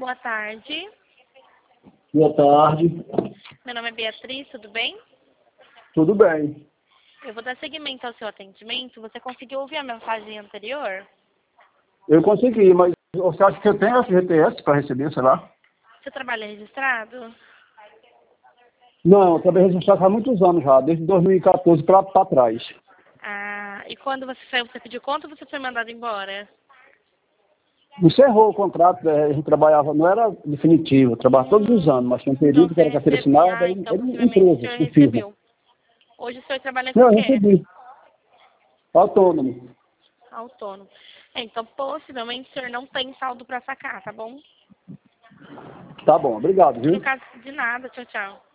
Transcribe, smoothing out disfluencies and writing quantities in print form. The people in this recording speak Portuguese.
Boa tarde. Boa tarde. Meu nome é Beatriz, tudo bem? Tudo bem. Eu vou dar seguimento ao seu atendimento. Você conseguiu ouvir a mensagem anterior? Eu consegui, mas você acha que eu tenho FGTS para receber, sei lá? Você trabalha registrado? Não, eu trabalhei registrado há muitos anos já, desde 2014 para trás. Ah, e quando você saiu, você pediu conta ou você foi mandado embora? Encerrou o contrato, a gente trabalhava, não era definitivo, eu trabalhava todos os anos, mas tinha um Então período que você era carteira recebeu. assinada Ah, e então era possivelmente o empresa, senhor de firma. recebeu. Hoje o senhor trabalha com Não, o eu quê? recebi. Autônomo. Autônomo. Então possivelmente o senhor não tem saldo para sacar, tá bom? Tá bom, obrigado, No viu? caso de nada, tchau, tchau.